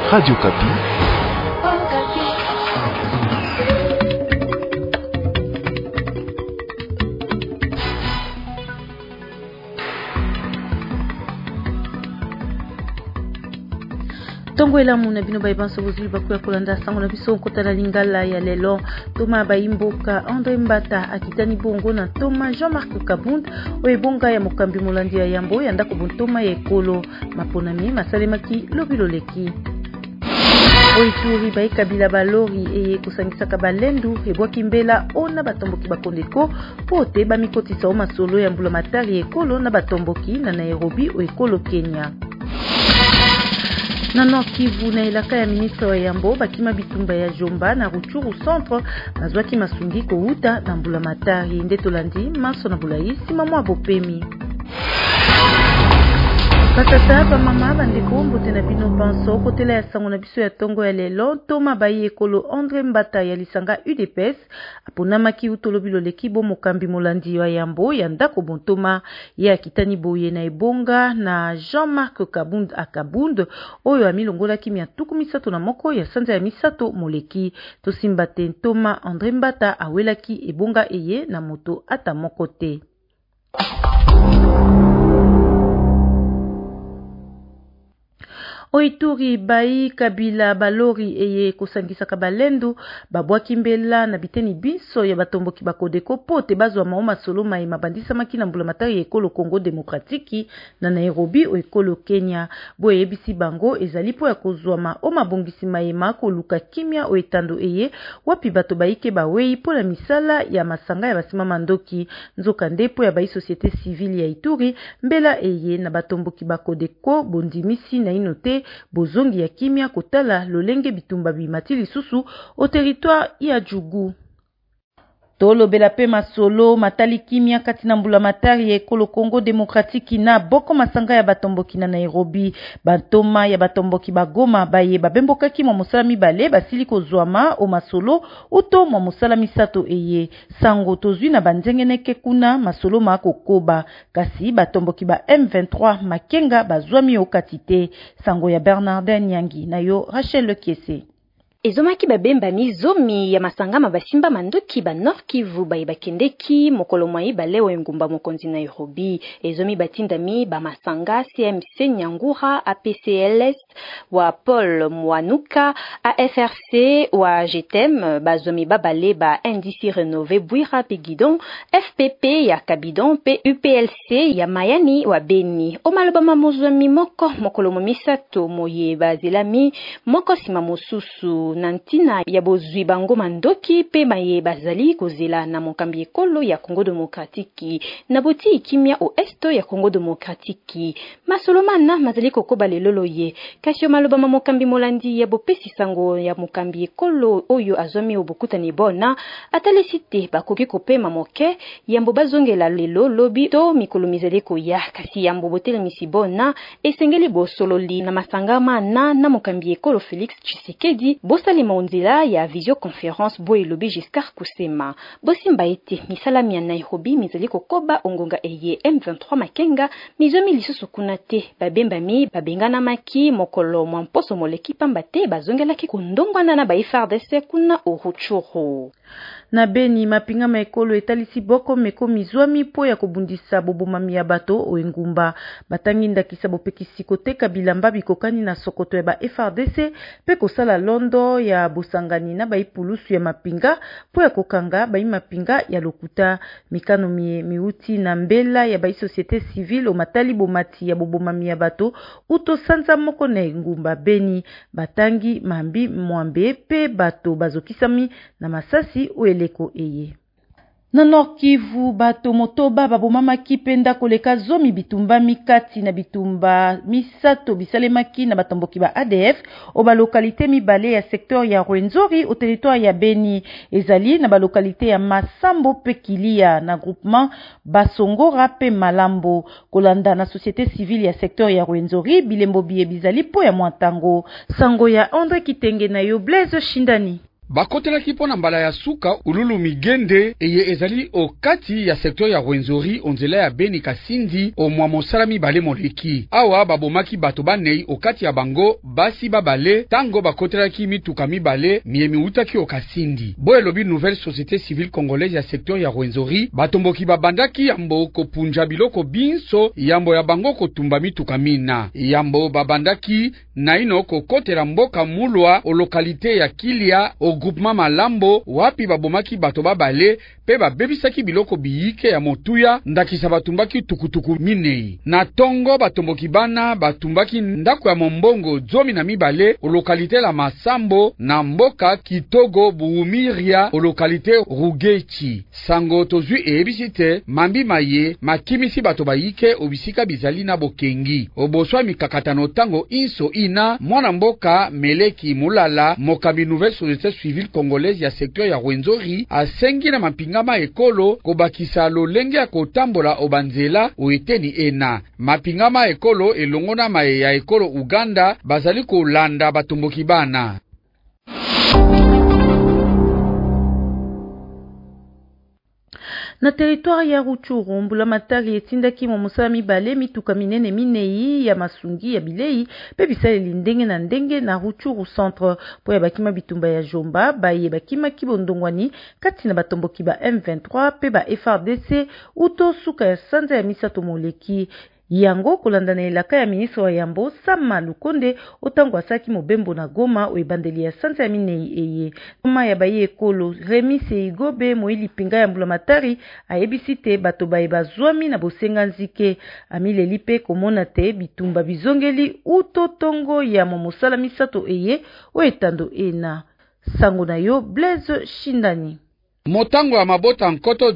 Radio Kapi. Tongo elamu na bino baibanso bozuli bakuya kolanda sango na biso nkota lingala ya lelo. Toma baimboka André Mbata akitani bongo na Toma Jean-Marc Kabund oyo ebonga ya mokambi molandi ya yambo ya ndako bontoma ya ekolo maponami masalemaki lobiloleki. Oituri baikabila balori eye kusangisaka balendu ebwaki mbela ona batomboki bakondeko pote bamikotisa o masolo ya mbula matari ekolo na batomboki na Nairobi o ekolo Kenya. Na Nord Kivu na elaka ya ministre wa yambo bakima bitumba ya Jomba na Ruchuru centre nazwaki masungi kouta na mbula matari nde tolandi maso na bulayi sima mwa bopemi. Katata ba mama bandeko mbote na bino panso kotela ya sango na biso ya tongo ya lelo Toma bayi ekolo André Mbata ya lisanga UDPS aponamaki utolobilo lekibo mokambi molandi wa yambo ya ndako bontoma ya kitani boye na ebonga na Jean-Marc Kabund akabund oyo amilongolaki miatuku misato na moko ya sanza ya misato moleki tosimba te Toma André Mbata awelaki ebonga eye na moto ata moko te. Oituri bai kabila balori eye kusangisaka balendu babwaki mbela na biteni biso ya batomboki bakodeko pote bazwa maoma solo mai mabandisa makina mbula matari ekolo Congo Demokratiki na Nairobi o ekolo Kenya boye ebisi bango ezali po ya kozwa maoma bongisi maema koluka kimia o etando eye wapi bato baike bawei po la misala ya masanga ya basima mandoki nzoka ndepo ya bai société civile ya Ituri mbela eye na batomboki bakodeko bondimisi na inote bozongi ya kimia kotala lolenge bitumba bimatili susu au territoire ya Jugu. Tolo bela pe masolo matali kimia katina mbula matari ya ekolo Congo Demokratiki na boko masanga ya batomboki na Nairobi bantoma ya batomboki bagoma baye babembokaki mwa mosala mibale basili kozwama o masolo uto mwa mosala misato eye sango tozwi na banzengeneke kuna masolo mako koba kasi batomboki ba M23 makenga bazwami okatite sango ya Bernardin Nyangi na yo Rachel Lekiese. Ezomaki babemba mizomi ya masangama basimba mandoki ba Nord Kivu bakendeki mokolo mwai balewe ngumba mokonzi Nairobi. Ezomi batindami ba masanga CMC Nyangura APCLS wa Paul Mwanuka AFRC wa GTM bazomi babale ba NDC Renové Bwira Pegidon FPP ya Kabidon UPLC ya Mayani wa Beni. Omaloba mamozomi moko mokolo momisato moye bazilami moko sima mosusu nantina ya bozwi bango mandoki pe maye bazali kozela na mokambi ekolo ya Congo Demokratiki na boti ikimia o esto ya Congo Demokratiki masolomana mazali kokoba lelolo ye kasi maloba mokambi molandi ya bopesi sango ya mokambi ekolo oyo azomi obokutani bona atalesite bakoki kopema moke yambo bazongela lelo lobi to mikolo mizali koya kasi yambo botele misibona esengeli bosololi na masangama na mokambi ekolo Félix Tshisekedi sali maunzila ya visioconférence boye lobi Giscard Kusema bosimba ete misalami ya Nairobi mizali kokoba ongonga eye M23 makenga mizomi lisusu kuna te babembami babengana maki mokolo mwamposo moleki pamba te bazongelaki kundongwana na ba FARDC kuna Ruchuru. Na Beni mapinga maekolo etalisi boko meko mizwami po ya kobundisa bobomami ya bato o engumba batangi ndakisa bopekisi koteka bilamba bikokani na sokoto ya ba FARDC pe kosala londo ya busangani na baipulusu ya mapinga po ya kokanga bai mapinga ya lokuta mikano miuti na mbela ya bai société civile o matali bomati ya bobomami ya bato uto sanza moko na engumba Beni batangi mambi mwambe pe bato bazokisami na masasi o eleko eye. Na Nord Kivu bato motoba babomamaki penda koleka zomi bitumba mikati na bitumba misato bisalemaki na batomboki ba ADF o ba localité mibale ya secteur ya Rwenzori au territoire ya Beni ezali na ba localité ya Masambo pe Kilia na groupement Basongora pe Malambo kolanda na société civile ya secteur ya Rwenzori bilembo biye bizali po ya mwantango sango ya André Kitenge na yo Blaise Shindani. bakotelaki pona mbala ya suka ululu migende eye ezali okati ya sektor ya Rwenzori onzela ya Beni Kasindi o mwa mosala mibale moleki. Awa babomaki bato banei okati ya bango basi babale tango bakotelaki mituka mibale miemi utaki o Kasindi. Bo elobi Nouvelle Société Civile Congolaise ya sektor ya Rwenzori batomboki babandaki yambo kopunja biloko binso yambo ya bango kotumba mituka mina. Yambo babandaki na ino kokotela mboka mulwa o lokalite ya Kilia o groupement Malambo wapi babomaki bato babale pe babebisaki biloko biyike ya motuya ndakisa batumbaki tukutuku minei. Na tongo batomboki bana batumbaki ndako ya mombongo 12 o lokalite la Masambo na mboka Kitogo Buumiria o lokalite Rugechi. Sango tozwi ebisite mambi maye makimisi bato bayike obisika bizali na bokengi. Oboswa mikakatano tango inso ina mwana mboka Meleki Mulala mokambi Nouvelle Société Civile Congolaise ya sektor ya Rwenzori asengi na mapingama ekolo kobakisa lolenge ya kotambola obanzela oeteni ena. Mapingama ekolo elongona maye ya ekolo Uganda bazali kolanda batomboki bana. Na territoire ya Rutshuru mbulamatari etindaki mo mosala mibale mituka minene minei ya masungi ya bilei pe bisaleli ndenge na ndenge na Rutshuru centre po ya bakima bitumba ya Jomba baye bakima kibondongwani kati na batomboki ba M23 pe ba FRDC uto suka ya sanza ya misato moleki. Yango kolanda na elaka ya ministre wa Yambo Sama Lukonde otango asaki mobembo na Goma oebandeli ya sanza ya minei eye. Goma ya baye ekolo Remi Seigobe moili pinga ya mbulamatari ayebisite bato baye bazwami na bosenga nzike. Amileli pe komona te bitumba bizongeli utotongo ya momosala misato eye oetando ena. Sango na yo Blaise Shindani. Motango ya mabota nkoto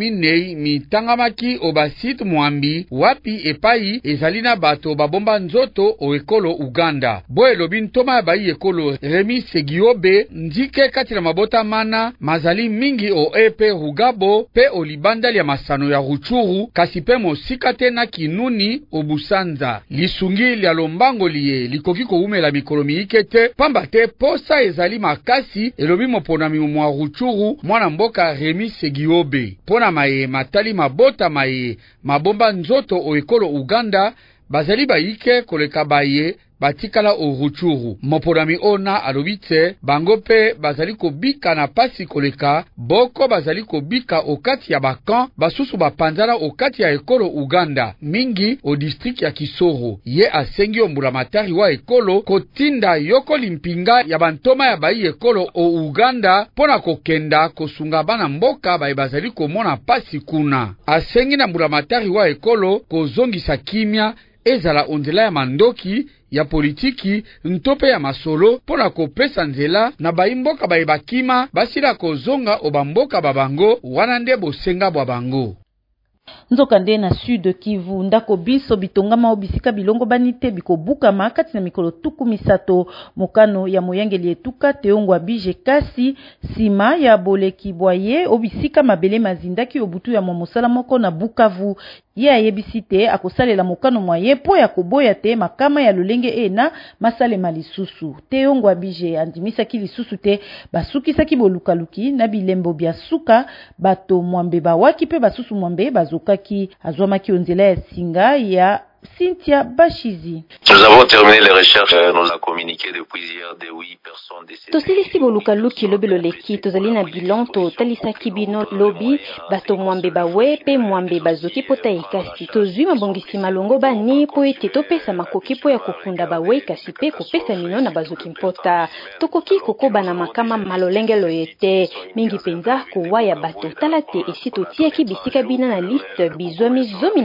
14 mitangamaki obasit mwambi wapi epai ezalina bato babomba nzoto o ekolo Uganda. Bo elobi ntoma ya bayi ekolo Remi Segiobe ndike kati na mabota mana mazali mingi o epe Rugabo pe o libandali ya masano ya Rutshuru kasi pe mosika te na Kinuni o Busanza. Lisungi lya lombango liye likoki koumela mikolo miike te pamba te posa ezali makasi elobi moponami mwa Rutshuru mwana mboka Remi Segiobe. Pona maye matali mabota maye mabomba nzoto o ekolo Uganda bazali bayike koleka baye batikala o Rutshuru. Moponami ona alobite bango pe bazali kobika na pasi koleka boko bazali kobika okati ya bakan basusu bapanzala okati ya ekolo Uganda mingi o district ya Kisoro. Ye asengi mbulamatari wa ekolo kotinda yoko limpinga ya bantoma ya bayi ekolo o Uganda pona kokenda kosunga bana mboka baye bazali komona pasi kuna. Asengi na mbulamatari wa ekolo kozongisa kimia ezala onzela ya mandoki ya politiki ntope ya masolo pona kopesa nzela na baimboka baye bakima basila kozonga obamboka babango wana nde bosenga bwa bango. Nzokande na Sud Kivu ndako biso bitongama obisika bilongo banite bikobukama kati na mikolo tuku misato mokano ya moyangeli etuka teongwa bije kasi sima ya boleki bwaye obisika mabele mazindaki obutu ya momosala moko na Bukavu. Ye ayebisite akosalela mokano mwaye po ya koboya te makama ya lolenge ena masale malisusu. Teongwa bije andimisaki lisusu te basukisaki bolukaluki na bilembo bya suka bato mwambe bawaki pe basusu mwambe bazokaki azwamaki onzela ya singa ya Cynthia Bashizi. Nous avons terminé les recherches, nous a communiqué depuis hier de 8 personnes décédées. Tosilisi bolukaluki lobi loleki tozali na bilan totalisaki bino lobi bato mwambe bawe pe mwambe bazoki pota ekasi tozwi mabongisi malongo bani po ete topesa makoki po ya kofunda bawe kasi pe kopesa mino na bazoki mpota tokoki kokoba na makama malolenge loyete mingi penza kowaya bato talate esi totiaki bisika bina na liste bizwami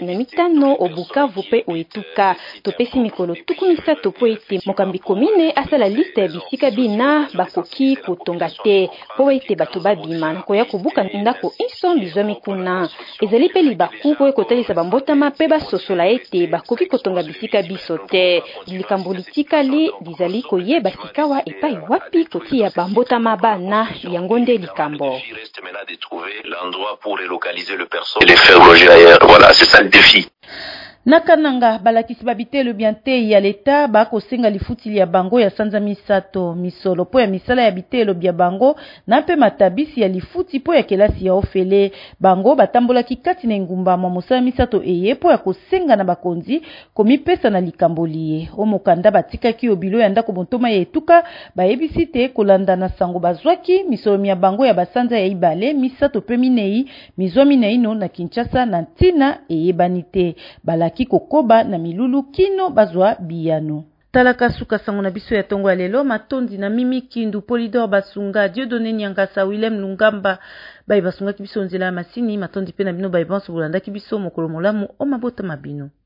15 o Bukavu pe oetuka topesi mikolo tuku misato po ete mokambi komine asala liste ya bisika bina bakoki kotonga te po ete bato babima koya kobuka ndako inso bizwami kuna ezali pe libaku po ekotalisa bambotama pe basosola ete bakoki kotonga bisika biso te likambo litikali lizali koyeba sikawa epai wapi kotia bambotama bana yango nde likambo. L'endroit pour les localiser le personne et les faire loger ailleurs. Voilà, c'est ça le défi. Nakananga balakisi babitelo biante ya leta bakosenga lifutili ya bango ya sanza misato misolo po ya misala ya bitelo bya bango na mpe matabisi ya lifuti po ya kelasi ya ofele bango batambolaki kati na ngumba mwa mosala misato eye po ya kosenga na bakonzi komipesa na likamboli omokanda batikaki obilo ya ndako montoma ya etuka bayebisi te kolanda na sango bazwaki misolo ya bango ya basanza ya ibale misato pe minei mizwami na ino na Kinshasa na ntina eyebani te balaki kokoba na milulu kino bazwa biyano. Talaka suka sango na biso ya tongo ya lelo matondi na Mimi Kindu Polidor Basunga Dieudonné Nyangasa Willem Lungamba bayi basunga kibiso nzela ya masini matondi pe na bino bayi banso bulanda kibiso mokolo molamu o mabota mabino.